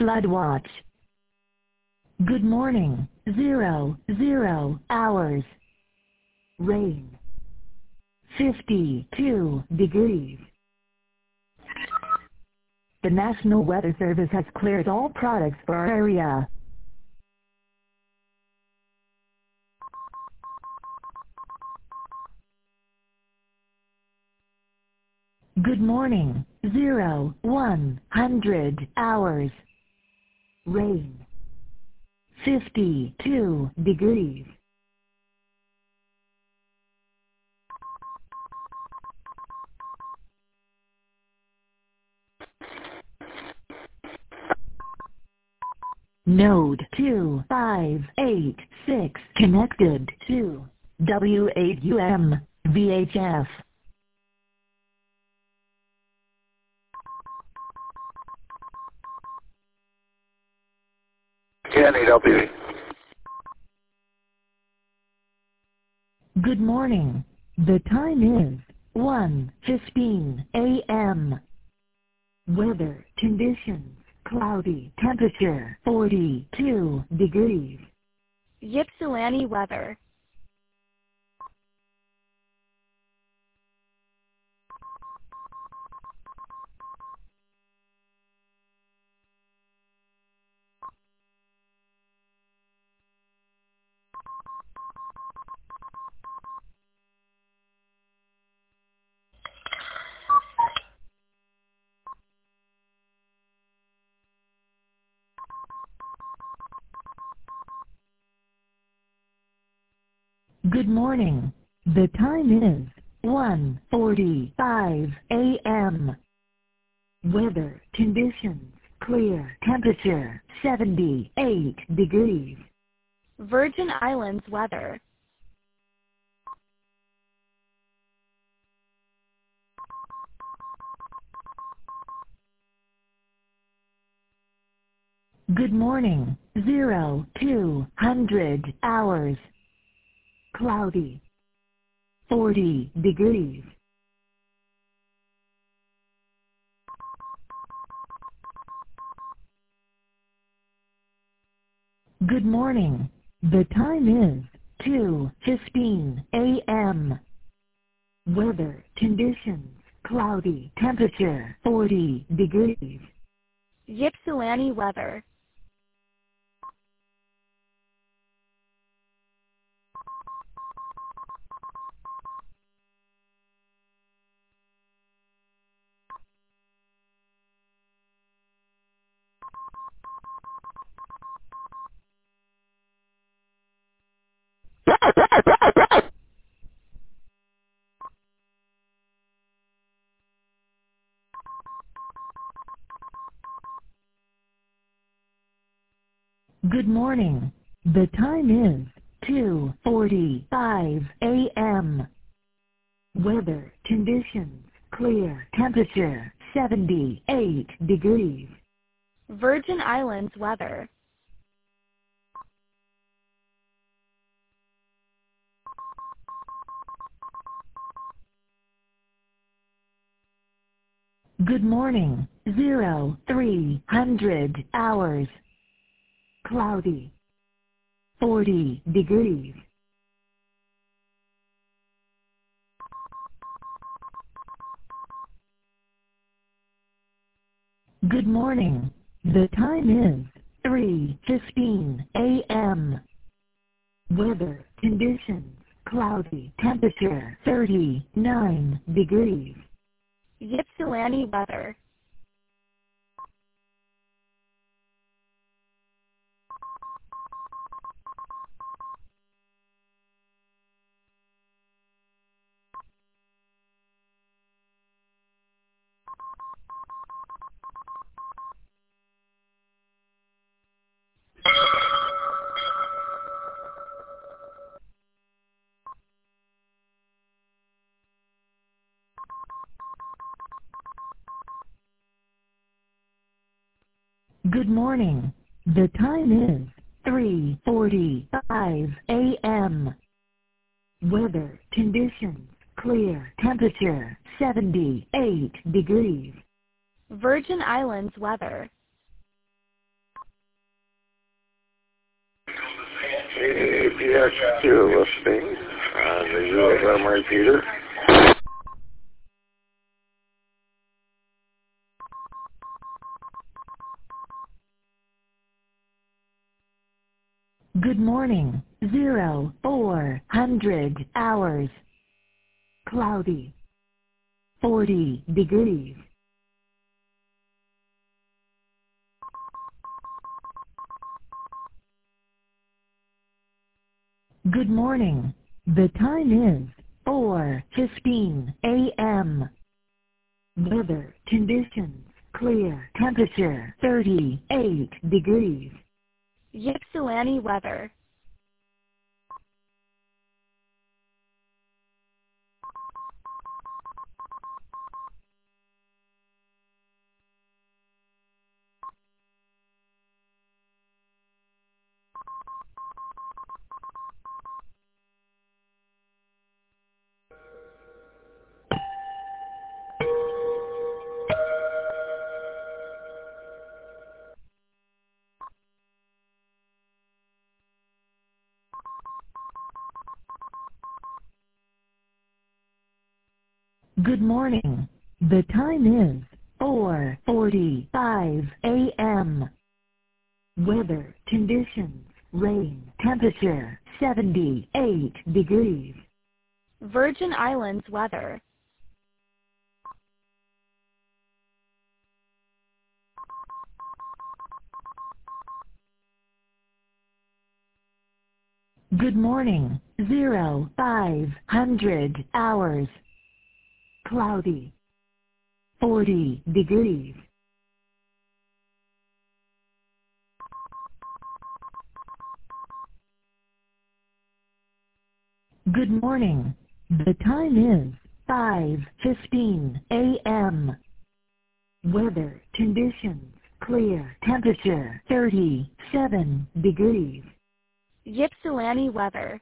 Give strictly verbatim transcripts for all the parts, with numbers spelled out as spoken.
Flood watch. Good morning, zero, zero hours. Rain. fifty-two degrees. The National Weather Service has cleared all products for our area. Good morning, zero, one hundred hours. Rain. fifty-two degrees. Node two five eight six connected to W eight U M V H F. Can I help you? Good morning. The time is one fifteen a m Weather conditions: cloudy, temperature forty-two degrees. Ypsilanti weather. Good morning. The time is one forty-five a m Weather conditions: clear, temperature seventy-eight degrees. Virgin Islands weather. Good morning, zero, two hundred hours. Cloudy. forty degrees. Good morning. The time is two fifteen a m Weather conditions: cloudy, temperature forty degrees. Ypsilanti weather. Good morning. The time is two forty-five a m Weather conditions: clear, temperature seventy-eight. 8 degrees. Virgin Islands weather. Good morning, zero, three hundred hours. Cloudy. forty degrees. Good morning. The time is three fifteen a m Weather conditions: cloudy, temperature thirty-nine. nine degrees. Ypsilanti weather. Good morning. The time is three forty-five a m Weather conditions: clear, temperature seventy-eight degrees. Virgin Islands weather. If you're listening, uh, the U S M repeater. Good morning, zero, four hundred hours. Cloudy. forty degrees. Good morning. The time is four fifteen a m Weather conditions clear. Temperature thirty-eight degrees. Ypsilanti weather. Good morning. The time is four forty-five a m Weather conditions rain. Temperature seventy-eight degrees. Virgin Islands weather. Good morning. Zero five hundred hours. Cloudy. forty degrees. Good morning. The time is five fifteen a m Weather conditions clear. Temperature thirty-seven degrees. Ypsilanti weather.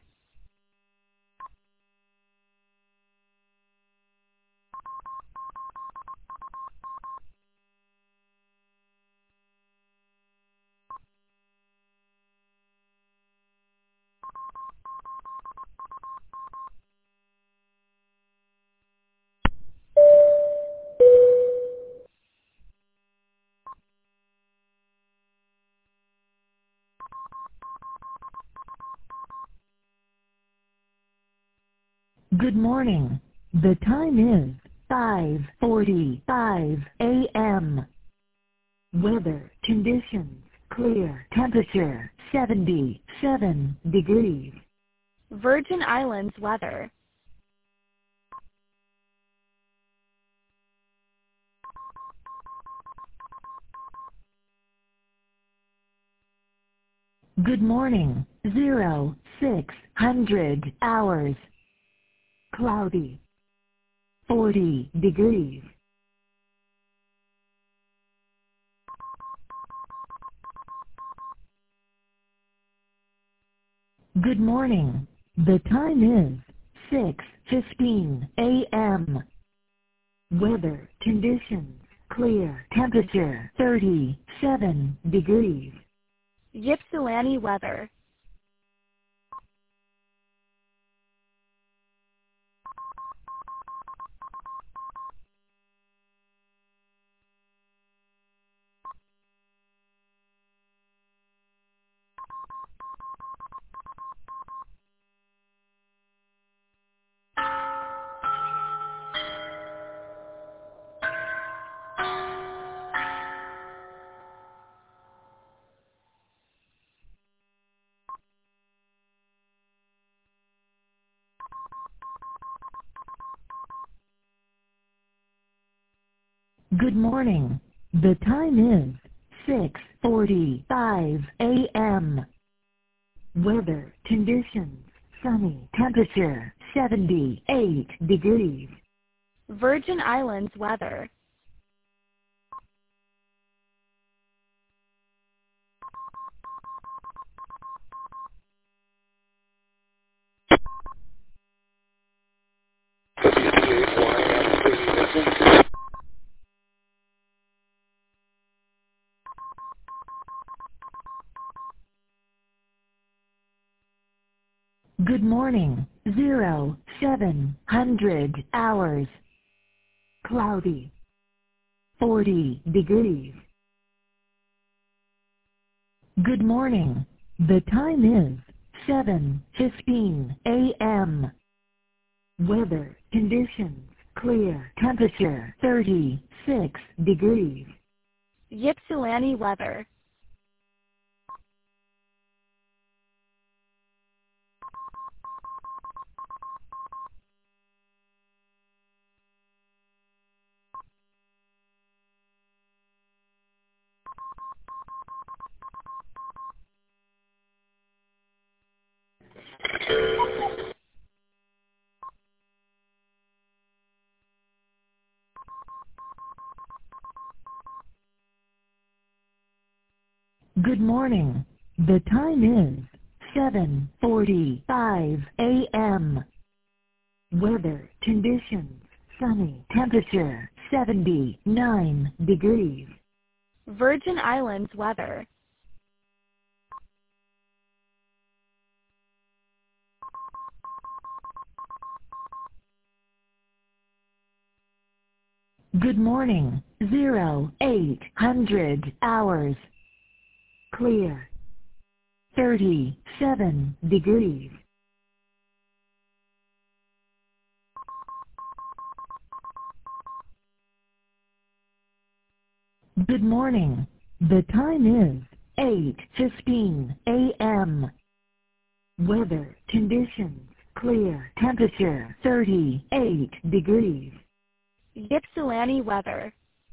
Good morning. The time is five forty-five a m Weather conditions clear. Temperature seventy-seven degrees. Virgin Islands weather. Good morning. Zero six hundred hours. Cloudy. forty degrees. Good morning. The time is six fifteen a m Weather conditions clear. Temperature thirty-seven degrees. Ypsilanti weather. Good morning. The time is six forty-five a m Weather conditions sunny. Temperature seventy-eight degrees. Virgin Islands weather. Good morning. Zero, seven hundred hours. Cloudy. Forty degrees. Good morning. The time is seven fifteen a m Weather conditions clear. Temperature thirty-six degrees. Ypsilanti weather. Good morning. The time is seven forty-five a m Weather conditions sunny. Temperature seventy-nine degrees. Virgin Islands weather. Good morning. Zero, eight hundred hours. Clear. thirty-seven degrees. Good morning. The time is eight fifteen a m Weather conditions clear. Temperature thirty-eight degrees. Ypsilanti weather.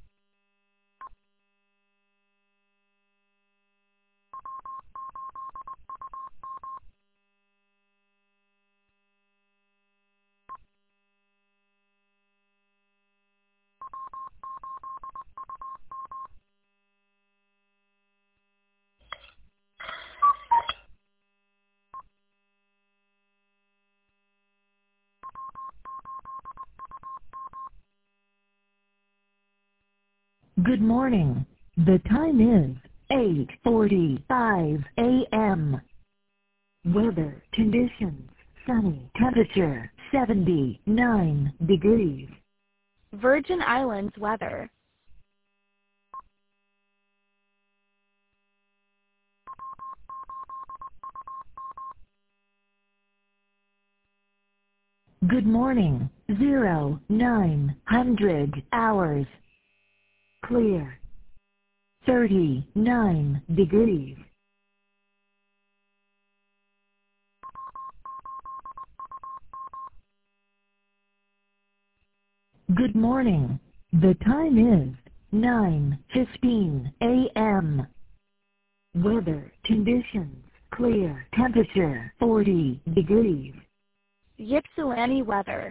Good morning. The time is eight forty-five a m Weather conditions sunny. Temperature seventy-nine degrees. Virgin Islands weather. Good morning. Zero, nine hundred hours. Clear. thirty-nine degrees. Good morning. The time is nine fifteen a m Weather conditions clear. Temperature forty degrees. Ypsilanti weather.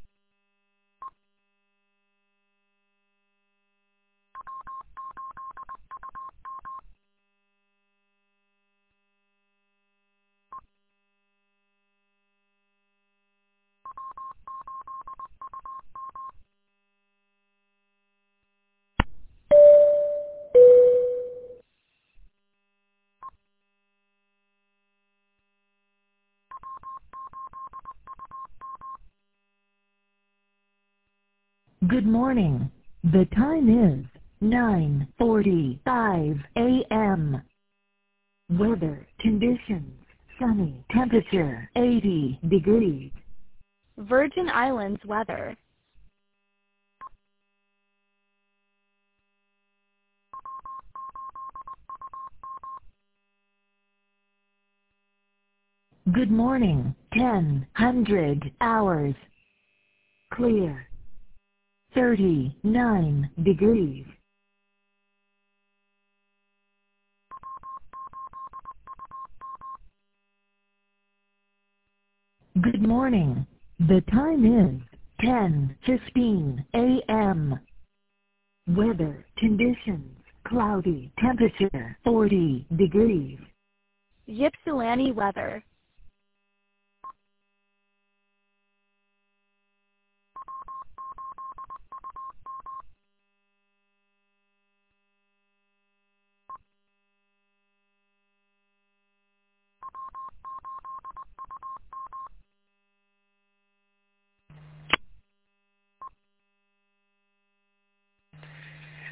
Good morning. The time is nine forty-five a m Weather conditions sunny. Temperature eighty degrees. Virgin Islands weather. Good morning. ten hundred hours. Clear. thirty-nine degrees. Good morning. The time is ten fifteen a m Weather conditions cloudy. Temperature forty degrees. Ypsilanti weather.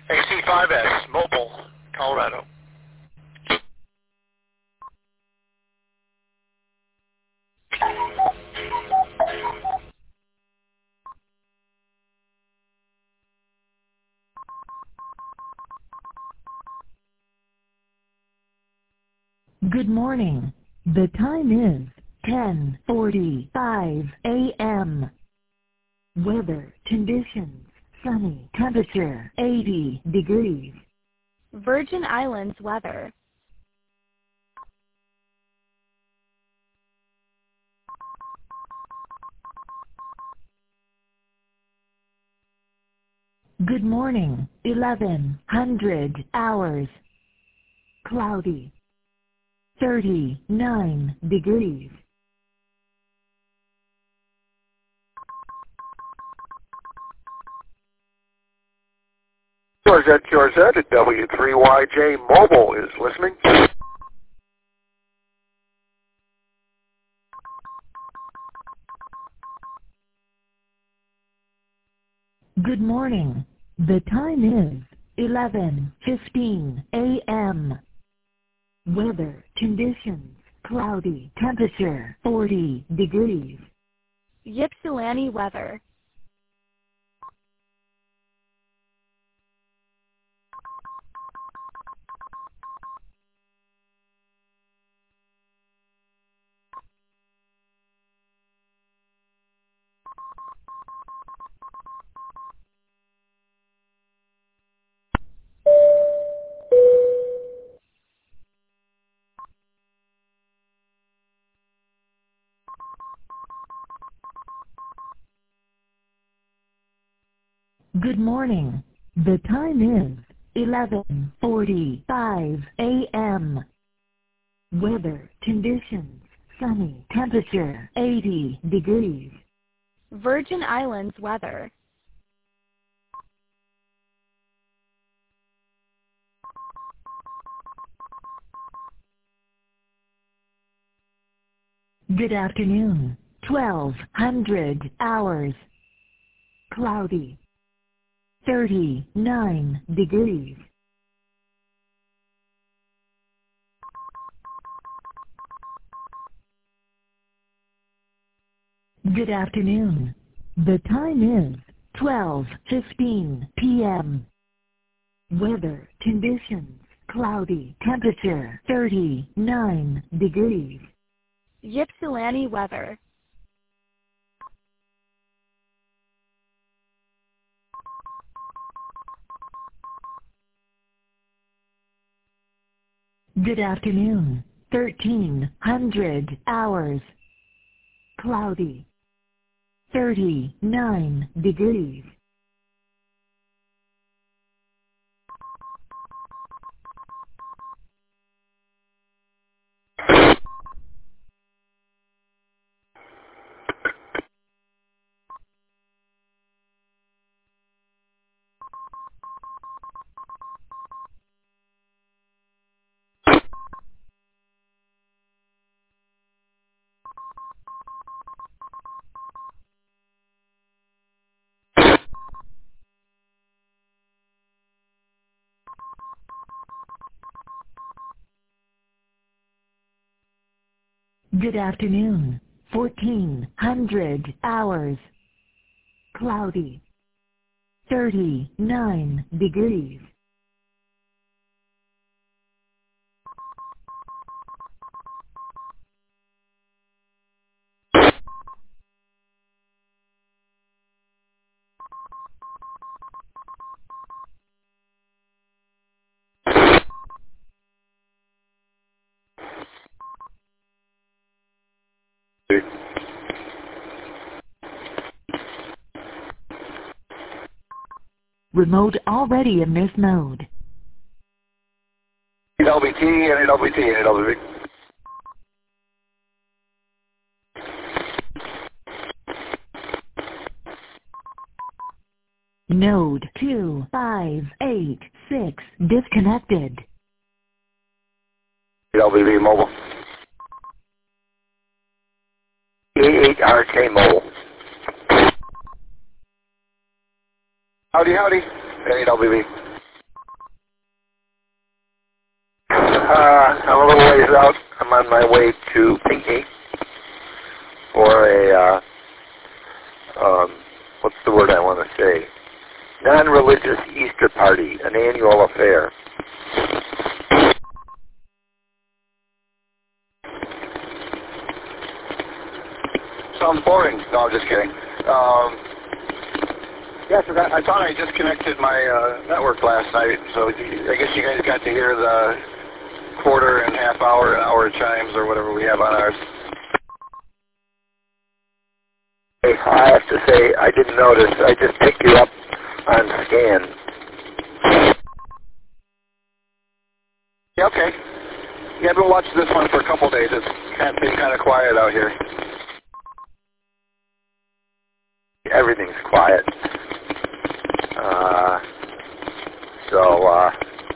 A C five S, Mobile, Colorado. Good morning. The time is ten forty-five a m Weather conditions, sunny, temperature eighty degrees. Virgin Islands weather. Good morning, eleven hundred hours. Cloudy, thirty-nine degrees. Q R Z, Q R Z at W three Y J Mobile is listening. Good morning. The time is eleven fifteen a m Weather conditions, cloudy, temperature forty degrees. Ypsilanti weather. Good morning. The time is eleven forty-five a m Weather conditions, sunny, temperature eighty degrees. Virgin Islands weather. Good afternoon, twelve hundred hours. Cloudy, thirty-nine degrees. Good afternoon. The time is twelve fifteen p m Weather conditions, cloudy, temperature thirty-nine degrees. Ypsilanti weather. Good afternoon, thirteen hundred hours. Cloudy, thirty-nine degrees. Good afternoon, fourteen hundred hours. Cloudy, thirty-nine degrees. Remote already in this mode. L B T and L B T and L B T. Node two five eight six disconnected. L B B Mobile. A eight R K Mobile. Howdy, howdy. L B B. Uh, I'm a little ways out. I'm on my way to Pinckney for a, uh, um, what's the word I want to say? Non-religious Easter party, an annual affair. Sounds boring. No, I'm just kidding. Um, yeah, I forgot. I thought I disconnected my uh, network last night, so I guess you guys got to hear the quarter and half hour, hour chimes or whatever we have on ours. Hey, I have to say, I didn't notice. I just picked you up on scan. Yeah, okay. Yeah, I've been watching this one for a couple days. It's kind of been kind of quiet out here. Everything's quiet. Uh, so, uh,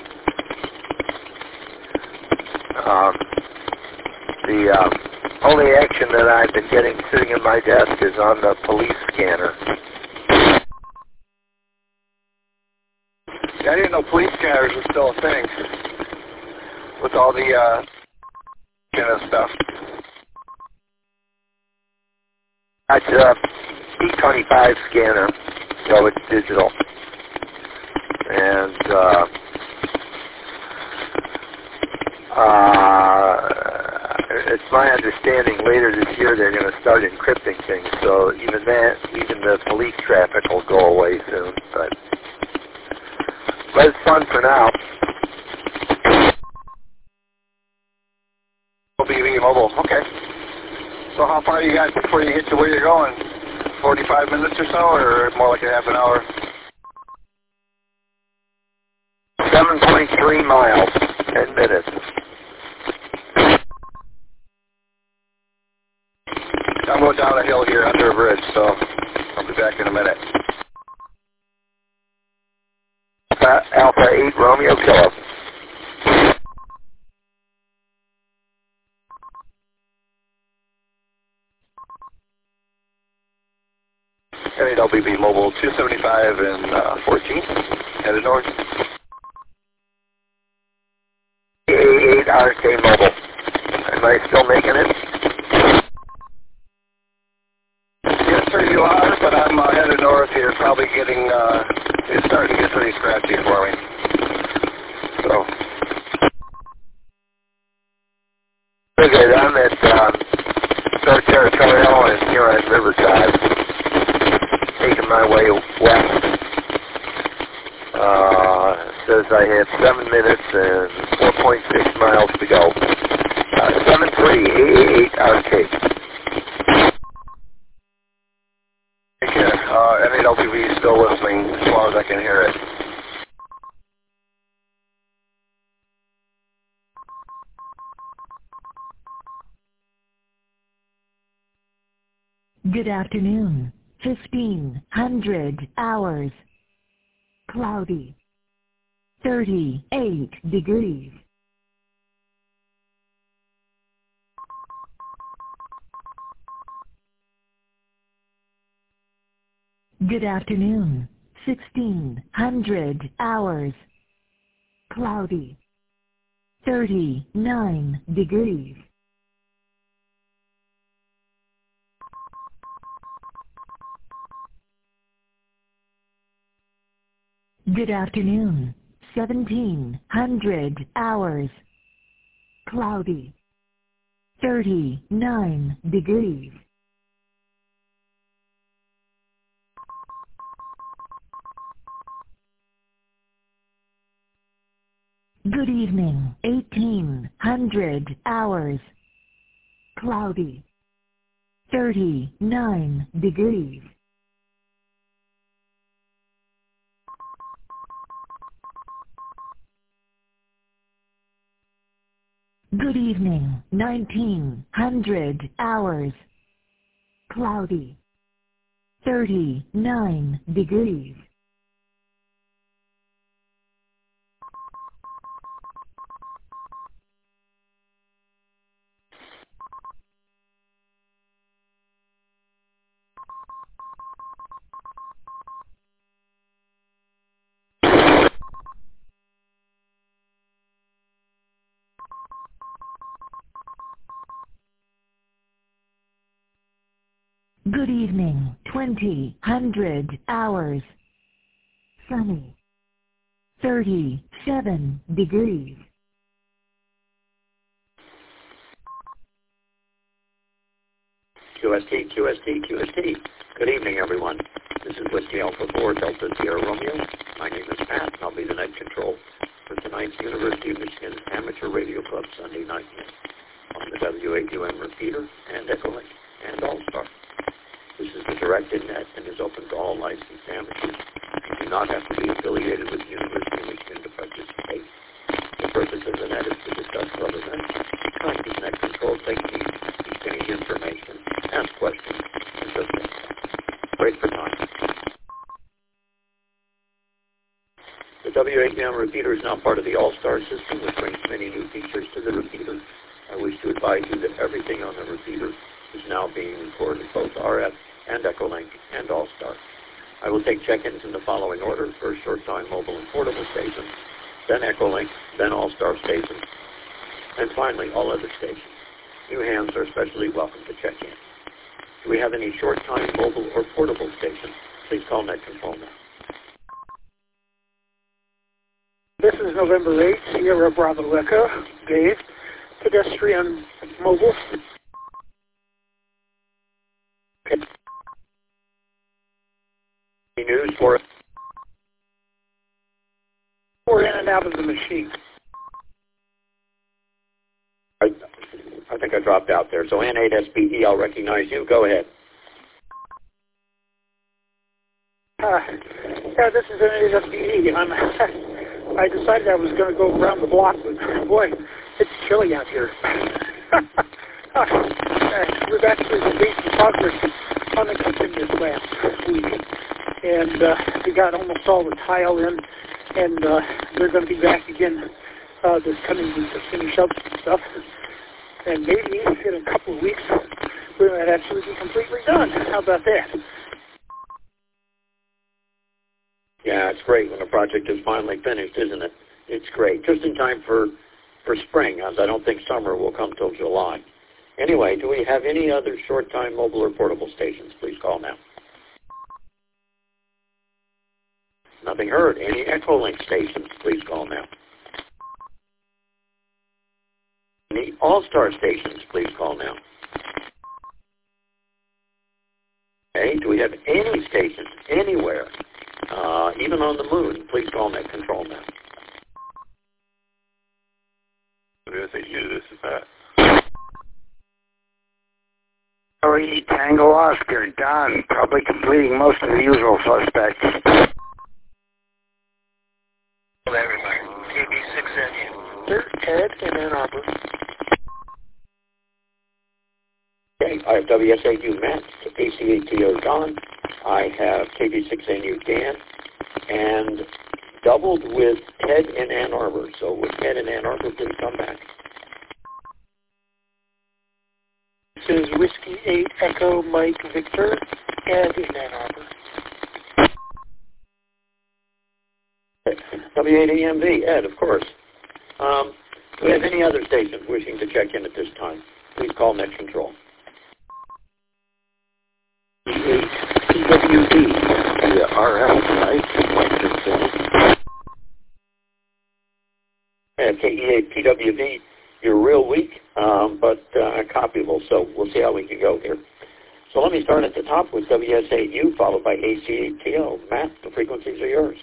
um, the um, only action that I've been getting sitting at my desk is on the police scanner. Yeah, I didn't know police scanners were still a thing with all the uh, kind of stuff. That's a P twenty-five scanner, so it's digital. And uh, uh, it's my understanding later this year they're going to start encrypting things. So even that, even the police traffic will go away soon. But, but it's fun for now. B B Mobile, okay. So how far you got before you get to where you're going? forty-five minutes or so, or more like a half an hour? seven point three miles, ten minutes. I'm going down a hill here under a bridge, so I'll be back in a minute. Uh, Alpha eight Romeo Kilo. N A W B Mobile two seventy-five and uh, fourteen, headed north. A eight R K Mobile. Am I still making it? Yes, sir, you are, but I'm uh, headed north here, probably getting, uh, it's starting to get pretty scratchy for me. So. Okay, I'm at um, North Territorial and here on Riverside. Taking my way west. Uh, says I have seven minutes and four point six miles to go. Uh, seven three A eight R K. Take care. Uh, N A W B is still listening as long as I can hear it. Good afternoon. fifteen hundred hours. Cloudy. thirty-eight degrees. Good afternoon. sixteen hundred hours. Cloudy. thirty-nine degrees. Good afternoon. seventeen hundred hours. Cloudy. thirty-nine degrees. Good evening. eighteen hundred hours. Cloudy. thirty-nine degrees. Good evening. nineteen hundred hours. Cloudy. thirty-nine degrees. Good evening. twenty hundred hours. Sunny. thirty-seven degrees. Q S T, Q S T, Q S T. Good evening, everyone. This is Whiskey Alpha four Delta Sierra Romeo. My name is Pat, and I'll be the night control for tonight's University of Michigan Amateur Radio Club Sunday night mix on the W eight U M repeater and Echolink and All-Star. This is the directed net and is open to all licensed amateurs. You do not have to be affiliated with the University of Michigan to participate. The purpose of the net is to discuss club events, practice net control techniques, exchange information, ask questions, and just think. Great for time. The W eight U M repeater is now part of the All-Star system, which brings many new features to the repeater. I wish to advise you that everything on the repeater is now being recorded, both R F and Echolink and All-Star. I will take check-ins in the following order: first short-time mobile and portable stations, then Echolink, then All-Star stations, and finally all other stations. New hands are especially welcome to check in. Do we have any short-time mobile or portable stations? Please call Net Control now. This is November eighth, Sierra Bravo Echo, Dave, pedestrian mobile. Okay. Any news for We're in and out of the machine. I, I think I dropped out there. So N eight S B E, I'll recognize you. Go ahead. Uh, yeah, this is N eight S B E. I'm, I decided I was going to go around the block, but boy, it's chilly out here. uh, we've actually made some progress on the kitchen this last week, and uh, we got almost all the tile in, and uh, they're going to be back again uh, this coming week to finish up some stuff. And maybe in a couple of weeks, we might actually be completely done. How about that? Yeah, it's great when a project is finally finished, isn't it? It's great. Just in time for, for spring, as I don't think summer will come till July. Anyway, do we have any other short-time mobile or portable stations? Please call now. Nothing heard. Any Echolink stations? Please call now. Any All-Star stations? Please call now. Okay, do we have any stations anywhere, uh, even on the moon? Please call Net Control now. W S A U, this is Pat. Charlie Tango Oscar, Don, probably completing most of the usual suspects. Hello, everybody. K B six N U. Here's Ted in Ann Arbor. Okay, I have W S A U Matt, A C A T O Don. I have K B six N U Dan, and doubled with Ted in Ann Arbor. So with Ted in Ann Arbor, please come back. This is Whiskey eight Echo Mike Victor, and in Ann Arbor. W eight A M V, Ed, of course. Um, do we have any other stations wishing to check in at this time? Please call Net Control. P eight P W D, the R F tonight, Western And K E eight P W V, you're real weak, um, but uh, copyable, so we'll see how we can go here. So let me start at the top with W S A U, followed by A C A T O. Matt, the frequencies are yours.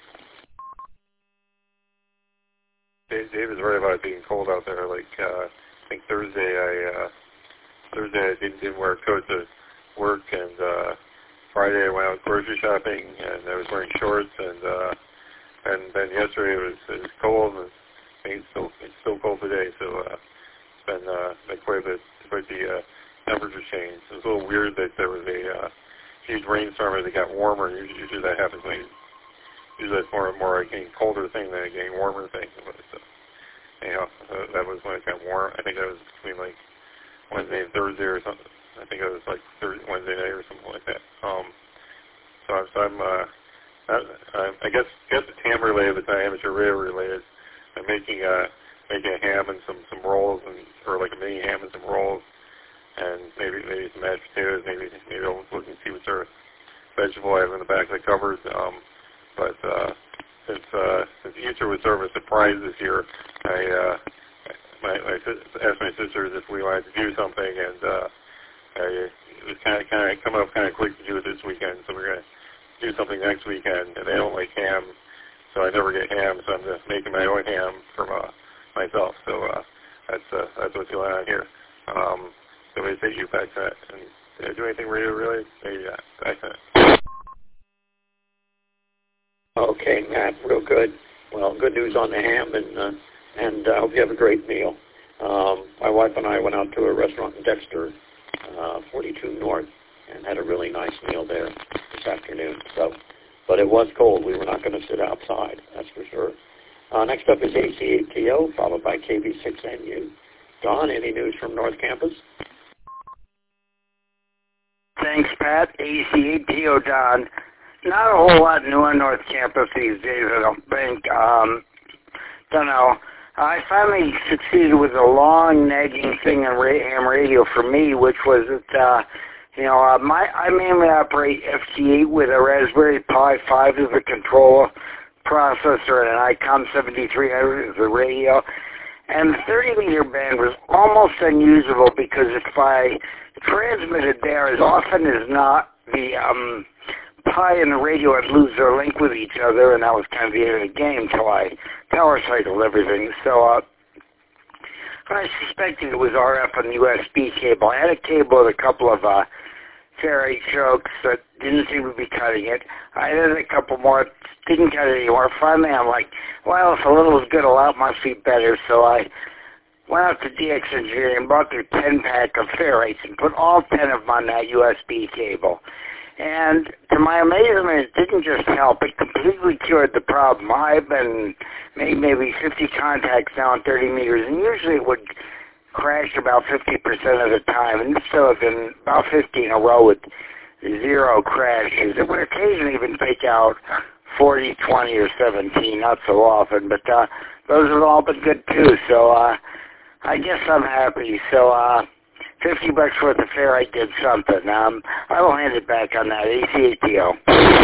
Dave, Dave is right about it being cold out there. Like, uh, I think Thursday I, uh, Thursday I didn't, didn't wear a coat to work, and uh, Friday I went out grocery shopping, and I was wearing shorts, and uh, and then yesterday it was, it was cold, and it's still, it's still cold today, so uh, it's been, uh, been quite a bit, quite the uh, temperature change. It was a little weird that there was a uh, huge rainstorm as it got warmer. Usually, usually that happens when usually it's more more a getting colder thing than a getting warmer thing. But uh, anyhow, uh, that was when it got warm. I think that was between like Wednesday and Thursday or something. I think it was like Thursday, Wednesday night or something like that. Um, so I'm, so I'm uh, I, I guess guess it's ham related, but not amateur radio related. I'm making uh making a ham and some some rolls, and or like a mini ham and some rolls and maybe maybe some mashed potatoes. Maybe maybe I'll look and see what sort of vegetable I have in the back of the cupboard. Um, but uh, since uh, since Easter was sort of a surprise this year, I uh, my, my asked my sisters if we wanted to do something, and uh, I, it was kind of kind of coming up kind of quick to do it this weekend. So we're gonna do something next weekend, and they don't like ham, so I never get ham. So I'm just making my own ham for uh, myself. So uh, that's uh, that's what's going on here. Um, so we take you back to that. And did I do anything really, really? Yeah, back to that. Okay, Matt, real good. Well, good news on the ham, and uh, and I uh, hope you have a great meal. Um, my wife and I went out to a restaurant in Dexter, uh, forty-two North, and had a really nice meal there this afternoon. So, but it was cold. We were not going to sit outside, that's for sure. Uh, next up is A C eight T O, followed by K B six N U. Don, any news from North Campus? Thanks, Pat. A C eight T O, Don. Not a whole lot new on North Campus these days, I don't think. Um, don't know. I finally succeeded with a long nagging thing on ham radio for me, which was that, uh, you know, uh, my I mainly operate F T eight with a Raspberry Pi five as a controller processor and an ICOM seventy-three hundred as a radio. And the thirty meter band was almost unusable because if I transmitted there, as often as not, the um, Pi and the radio would lose their link with each other, and that was kind of the end of the game until I power cycled everything. So uh, I suspected it was R F on the U S B cable. I had a cable with a couple of uh, ferrite chokes that didn't seem to be cutting it. I had a couple more, didn't cut it anymore. Finally, I'm like, well, if a little is good, a lot must be better. So I went out to D X Engineering and bought their ten pack of ferrites and put all ten of them on that U S B cable. And to my amazement, it didn't just help, it completely cured the problem. I've been made maybe fifty contacts now on thirty meters, and usually it would crash about fifty percent of the time, and this still has been about fifty in a row with zero crashes. It would occasionally even take out forty, twenty, or seventeen, not so often, but uh, those have all been good too, so uh, I guess I'm happy. So, uh, fifty bucks worth of ferrite did something. Um, I will hand it back on that. A C eight T O.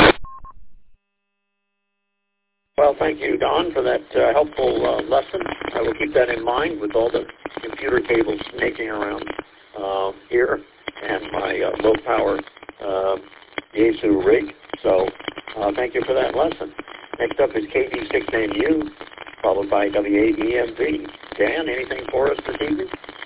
Well, thank you, Don, for that uh, helpful uh, lesson. I will keep that in mind with all the computer cables snaking around uh, here and my uh, low-power uh, Yaesu rig. So uh, thank you for that lesson. Next up is K B six N U, followed by W A E M V. Dan, anything for us this evening?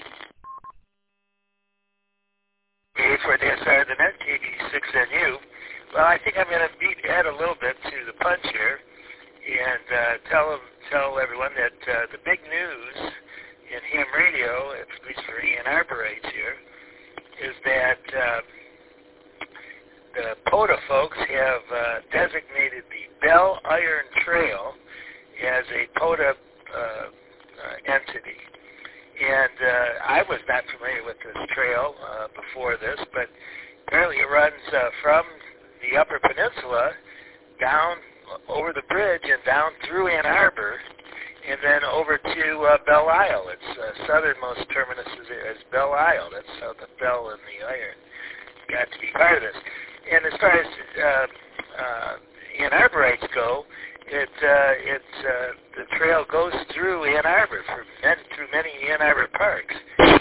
Hey, for Dan Side of the Net, K B six N U. Well, I think I'm going to beat Ed a little bit to the punch here and uh, tell them, tell everyone that uh, the big news in ham radio, at least for Ann Arborites here, is that uh, the POTA folks have uh, designated the Bell Iron Trail as a POTA uh, uh, entity. And uh, I was not familiar with this trail uh, before this, but apparently it runs uh, from the Upper Peninsula down over the bridge and down through Ann Arbor and then over to uh, Belle Isle. Its uh, southernmost terminus is, is Belle Isle. That's how the bell and the iron got to be part of this. And as far as uh, uh, Ann Arborites go, it uh, it uh, the trail goes through Ann Arbor for many, through many Ann Arbor parks.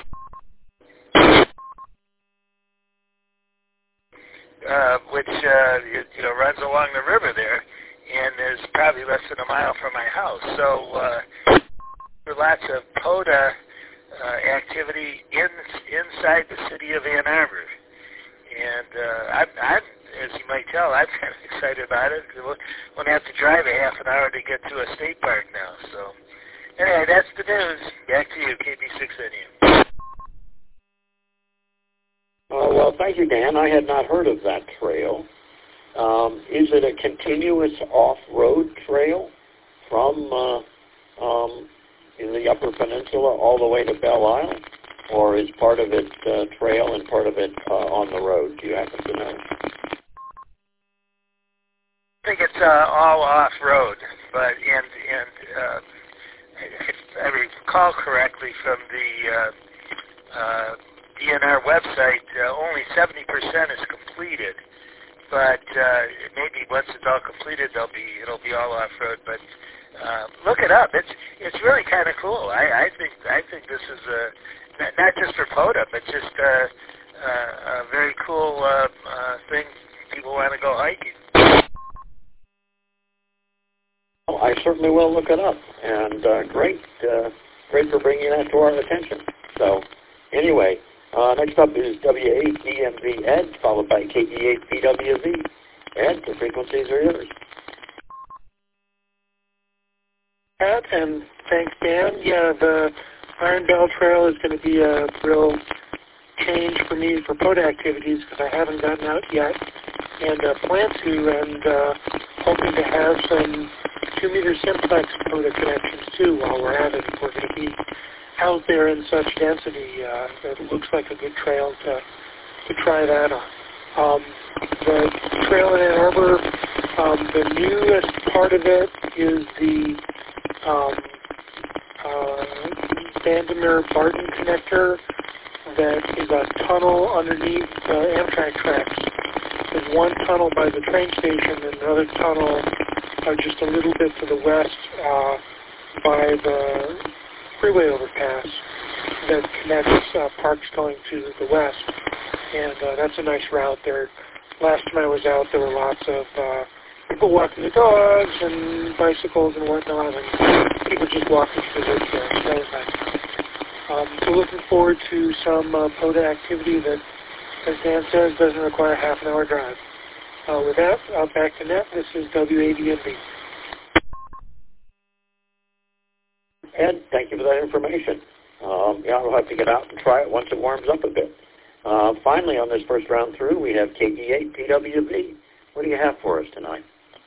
Uh, which uh, it, you know runs along the river there, and is probably less than a mile from my house. So uh, there are lots of POTA uh, activity in inside the city of Ann Arbor, and uh, I'm, I'm, as you might tell, I'm kind of excited about it. We'll, we'll have to drive a half an hour to get to a state park now. So anyway, that's the news. Back to you, K B six N U. Uh, well, thank you, Dan. I had not heard of that trail. Um, is it a continuous off-road trail from uh, um, in the Upper Peninsula all the way to Belle Isle, or is part of it uh, trail and part of it uh, on the road? Do you happen to know? I think it's uh, all off-road, but and and uh, if I recall correctly from the uh, uh, D N R website, uh, only seventy percent is completed. But uh, maybe once it's all completed, they'll be it'll be all off-road. But uh, look it up. It's it's really kind of cool. I, I think I think this is a not, not just for POTA, but just a, a, a very cool uh, uh, thing. People want to go hiking. Well, I certainly will look it up. And uh, great, uh, great for bringing that to our attention. So anyway. Uh, next up is W eight D M V Ed, followed by K E eight P W V. Ed, the frequencies are yours. Pat, and thanks, Dan. Yeah, the Iron Bell Trail is going to be a real change for me for POTA activities because I haven't gotten out yet, and uh, plan to, and uh, hoping to have some two-meter simplex POTA connections too while we're at it. We're going to be out there in such density, uh, it looks like a good trail to to try that on. Um, the trail in Ann Arbor, um, the newest part of it is the um, uh, Vandermeer Barton connector that is a tunnel underneath uh, Amtrak tracks. There's one tunnel by the train station and another tunnel uh, just a little bit to the west uh, by the freeway overpass that connects uh, parks going to the west, and uh, that's a nice route there. Last time I was out, there were lots of uh, people walking the dogs and bicycles and whatnot, and people just walking through the there. So that was nice. Um, so looking forward to some uh, POTA activity that, as Dan says, doesn't require half an hour drive. Uh, with that, uh, back to net. This is W A D M V. Ed, thank you for that information. Um, yeah, we'll have to get out and try it once it warms up a bit. Uh, finally, on this first round through, we have K E eight P W V. What do you have for us tonight?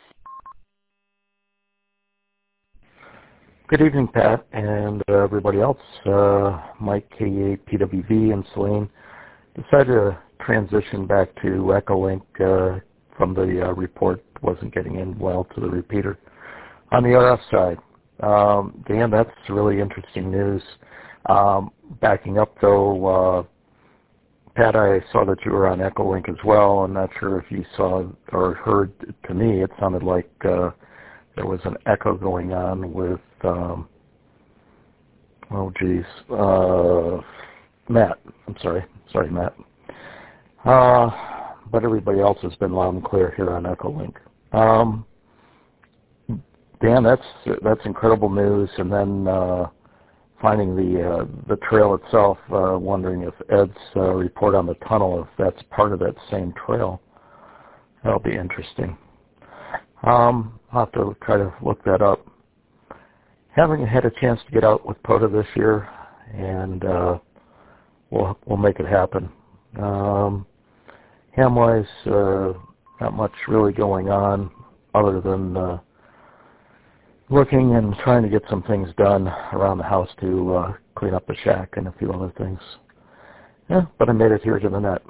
Good evening, Pat, and uh, everybody else. Uh, Mike, K E eight P W V, and Celine decided to transition back to Echolink uh, from the uh, report wasn't getting in well to the repeater. On the R F side, Um, Dan, that's really interesting news. Um, backing up, though, uh, Pat, I saw that you were on Echolink as well. I'm not sure if you saw or heard. To me, it sounded like uh, there was an echo going on with, um, oh, geez, uh, Matt. I'm sorry. Sorry, Matt. Uh, but everybody else has been loud and clear here on Echolink. Um, Dan, that's that's incredible news. And then uh, finding the uh, the trail itself, uh, wondering if Ed's uh, report on the tunnel, if that's part of that same trail. That'll be interesting. Um, I'll have to try to look that up. Haven't had a chance to get out with POTA this year, and uh, we'll we'll make it happen. Um, ham-wise, uh, not much really going on other than uh, looking and trying to get some things done around the house to uh, clean up the shack and a few other things. Yeah, but I made it here to the net.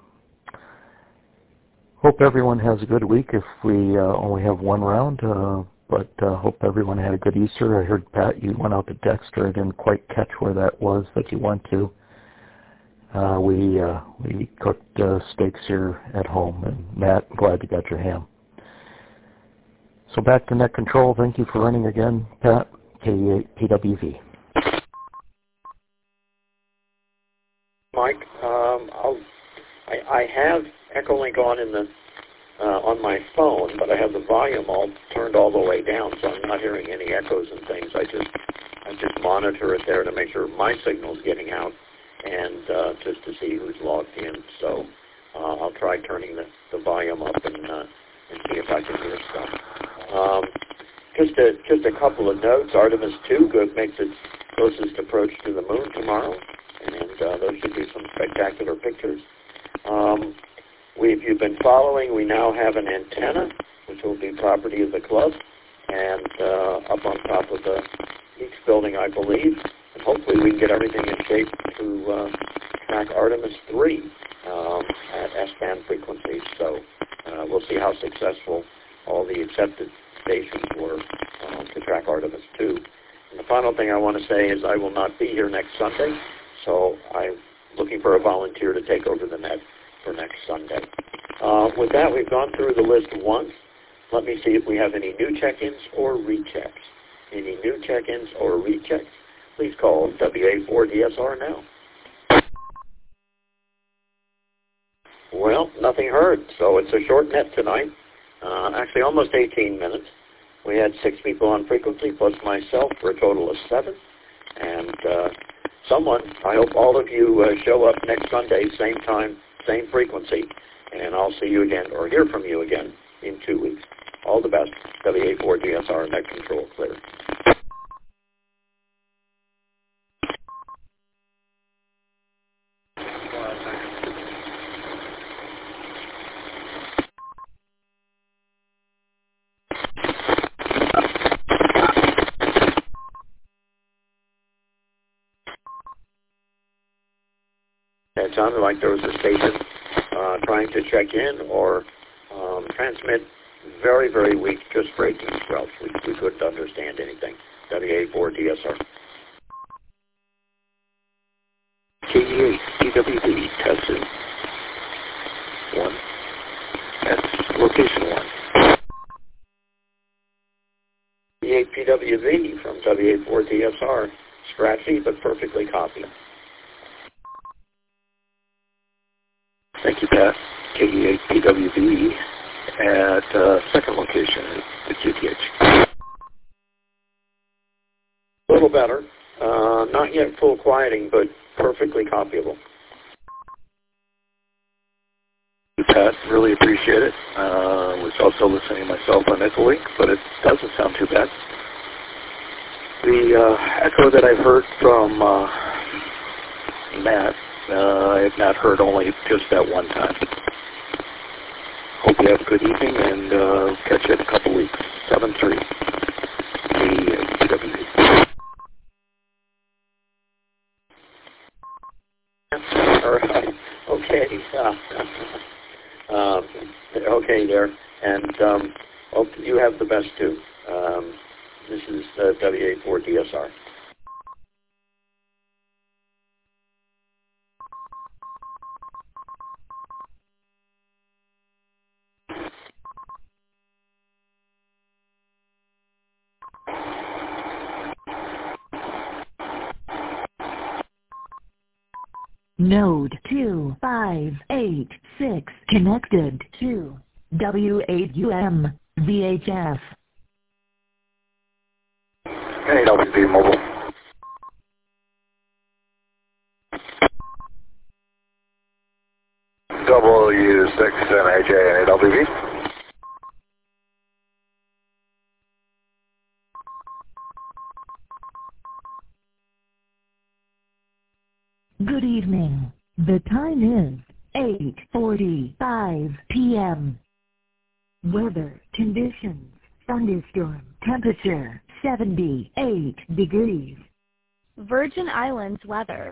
Hope everyone has a good week if we uh, only have one round, uh, but uh, hope everyone had a good Easter. I heard, Pat, you went out to Dexter. I didn't quite catch where that was that you went to. Uh, we uh, we cooked uh, steaks here at home, and Matt, glad you got your ham. So back to net control. Thank you for running again, Pat, K E eight P W V. Mike, um, I'll, I, I have Echolink on in the uh, on my phone, but I have the volume all turned all the way down, so I'm not hearing any echoes and things. I just I just monitor it there to make sure my signal's getting out, and uh, just to see who's logged in. So uh, I'll try turning the, the volume up and uh, and see if I can hear stuff. Um, just a just a couple of notes. Artemis two good, makes its closest approach to the moon tomorrow, and uh, those should be some spectacular pictures. Um, we, if you've been following, we now have an antenna, which will be property of the club, and uh, up on top of the each building, I believe, and hopefully we can get everything in shape to uh, track Artemis three um, at S-band frequencies. So uh, we'll see how successful all the accepted stations were um, to track Artemis two. And the final thing I want to say is I will not be here next Sunday, so I looking for a volunteer to take over the net for next Sunday. Uh, with that, we've gone through the list once. Let me see if we have any new check-ins or rechecks. Any new check-ins or rechecks? Please call W A four D S R now. Well, nothing heard, so it's a short net tonight. Uh, actually, almost eighteen minutes. We had six people on frequency plus myself for a total of seven. And uh, someone, I hope all of you uh, show up next Sunday, same time, same frequency, and I'll see you again or hear from you again in two weeks. All the best. W A four D S R Net Control clear. It sounded like there was a station uh, trying to check in or um, transmit very, very weak, just breaking squelch. We, we couldn't understand anything. W A four D S R. K E eight P W V tested. One. That's location one. K E eight P W V from W A four D S R. Scratchy but perfectly copied. Thank you, Pat. K E eight P W V at uh, second location, the Q T H. A little better. Uh, not yet full quieting, but perfectly copyable. Thank you, Pat. Really appreciate it. I uh, was also listening myself on Echolink, but it doesn't sound too bad. The uh, echo that I've heard from uh, Matt, Uh, I have not heard, only just that one time. Hope you have a good evening, and uh, catch you in a couple weeks. seven three. P W V. All right. Okay. Uh, um, okay there. And um, hope you have the best, too. Um, this is uh, W A four D S R. Node two five eight six connected to W eight U M V H F. N A W V mobile. W six N A J N A W V. Good evening. The time is eight forty-five p m Weather conditions: thunderstorm. Temperature seventy-eight degrees. Virgin Islands weather.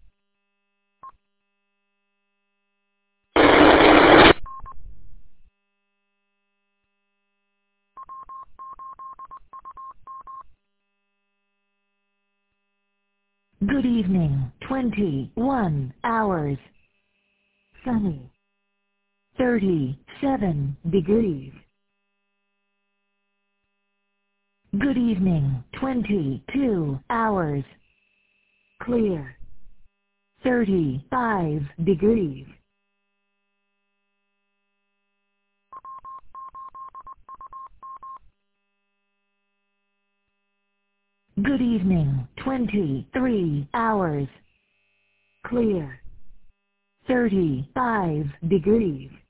Good evening. twenty-one hours. Sunny. thirty-seven degrees. Good evening. twenty-two hours. Clear. thirty-five degrees. Good evening. twenty-three hours. Clear. thirty-five degrees.